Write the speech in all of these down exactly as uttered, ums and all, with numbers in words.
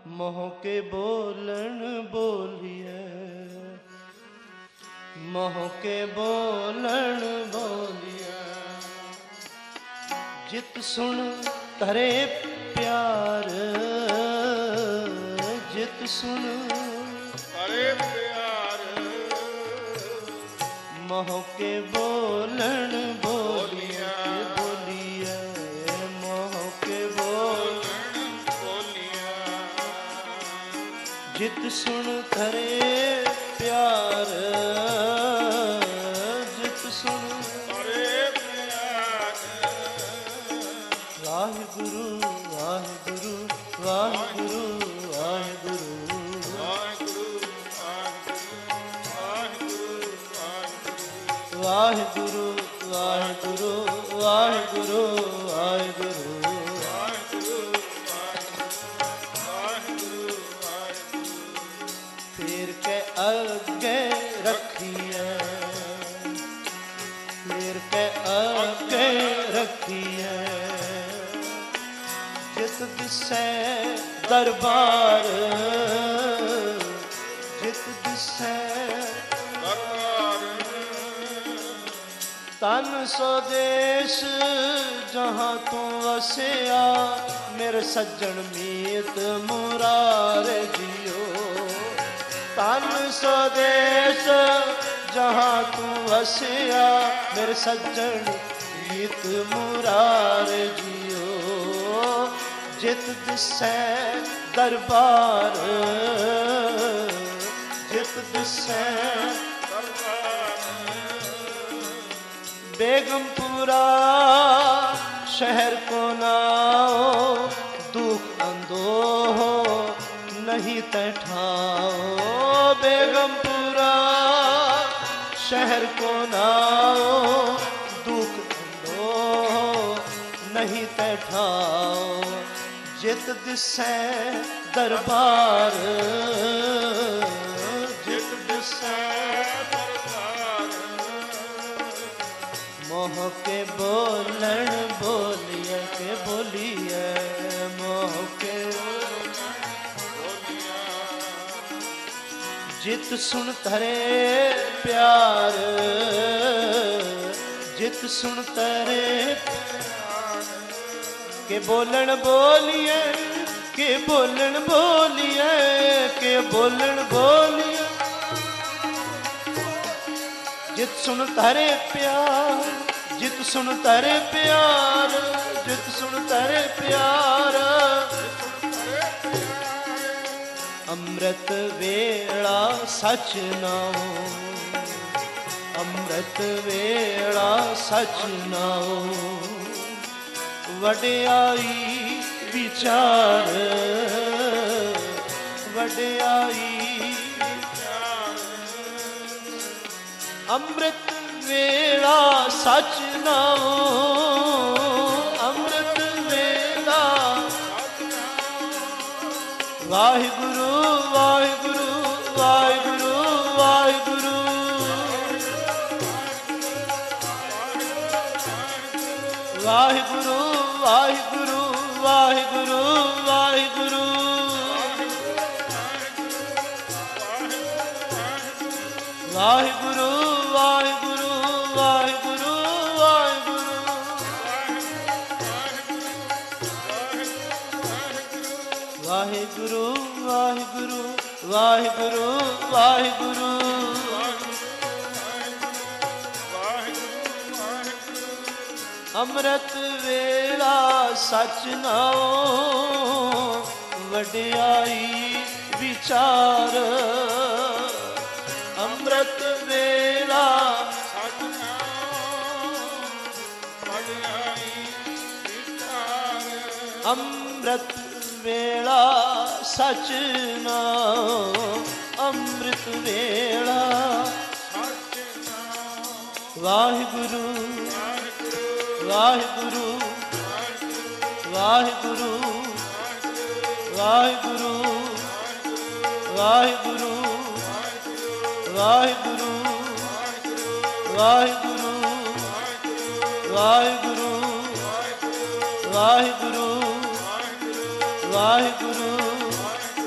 मोह के बोलन बोलिए, मोह के बोलन बोलिए। जित सुन तरे प्यार, जित सुन तरे प्यार। मोह के बोलन बोलिए, बोलिए मोह के बोलन बोलिया। जित सुन तरे प्यार, जित सुन तरे प्यार। वाहिगुरु वाहिगुरु वाहिगुरु वाहिगुरु वाहिगुरु वाहिगुरु वाहिगुरु वाहिगुरु वाहिगुरु फिर के अगे रखिए, फिर के अगे रखिए। जित दिसे दरबार, जित दिसे तन स्वदेश जहाँ तू वसिया। मेरे सज्जन मीत मुरारे जियो। तन स्वदेश जहाँ तू वसिया। मेरे सज्जन मीत मुरारे जियो। जित दिसे दरबार, जित दिसे बेगमपुरा शहर को नाओ। दुख अंदोह नहीं तठाओ। बेगमपुरा शहर को नाओ। दुख अंदोह नहीं तठाओ। जित दिसे दरबार, जित दिसे मोह के बोलन बोलिए, के बोलिए मोह के जित सुन तरे प्यार, जित सुन तरे के बोलन बोलिए, के बोलन बोलिए, के बोलन बोलिए। जित सुन तरे प्यार, जित सुन तरे प्यार, जित सुन तरे प्यार। अमृत वेला सच नाओ, अमृत वेला सच नाओ। वड्याई विचार, वड्याई अमृत वेला सच नाओ। अमृत वेला वाहिगुरु वाहिगुरु वाहिगुरु वाहिगुरु वाहिगुरु वाहिगुरु वाहिगुरु वाहिगुरु वाहिगुरु वाहिगुरु वाहिगुरु वाहिगुरु वाहिगुरु वाहिगुरु वाहिगुरु। अमृत वेला सच नाओ। वड्याई विचार अमृत वेला सच नाओ। वड्याई विचार अमृत वेला सच नाओ। अमृत वेला सच नाओ। वाहिगुरु वाहिगुरु वाहिगुरु वाहिगुरु वाहिगुरु वाहिगुरु वाहिगुरु वाहिगुरु वाहिगुरु वाहिगुरु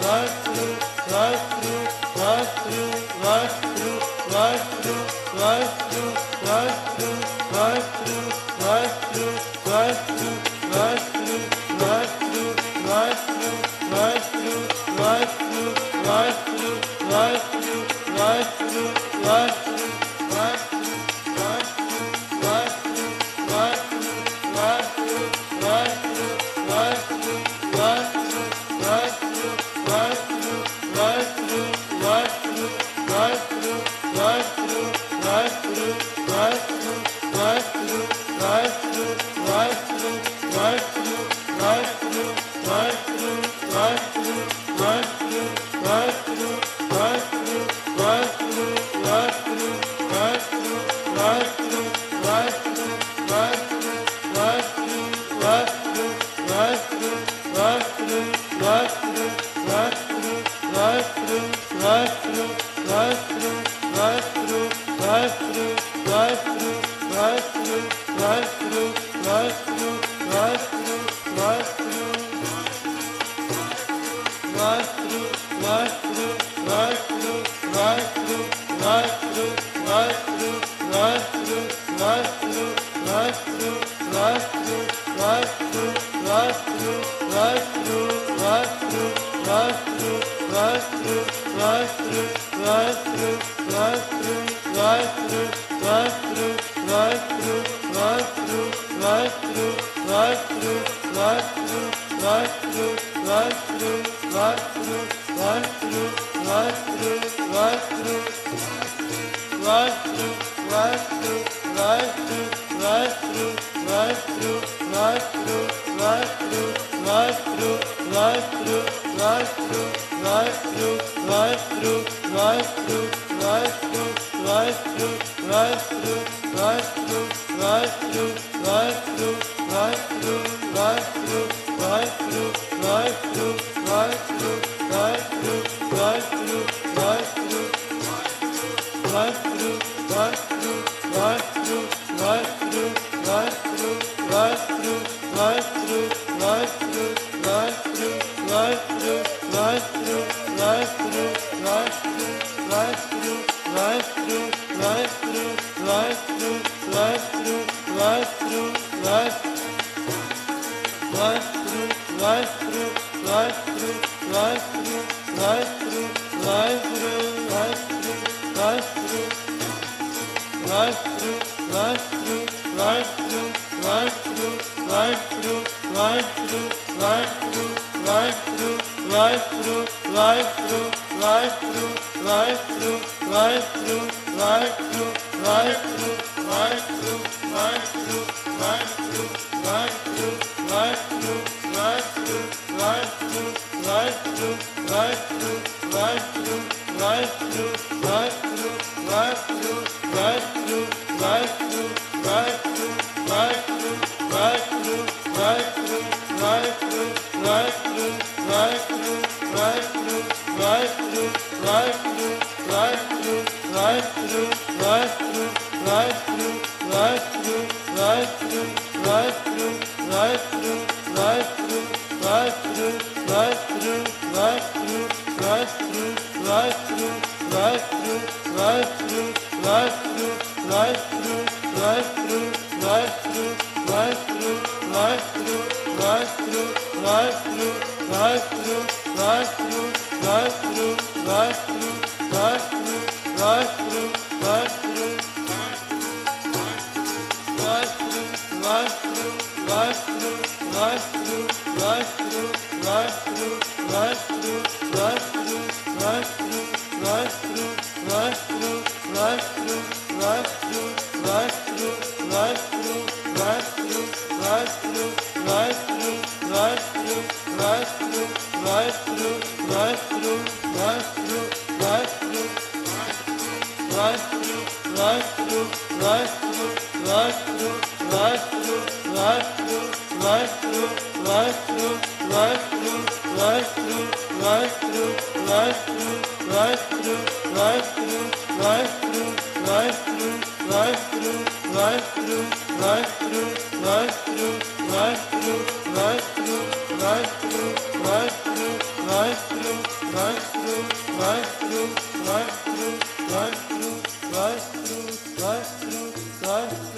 Right ਵਾਹਿਗੁਰੂ ਵਾਹਿਗੁਰੂ ਵਾਹਿਗੁਰੂ ਵਾਹਿਗੁਰੂ ਵਾਹਿਗੁਰੂ ਵਾਹਿਗੁਰੂ ਵਾਹਿਗੁਰੂ ਵਾਹਿਗੁਰੂ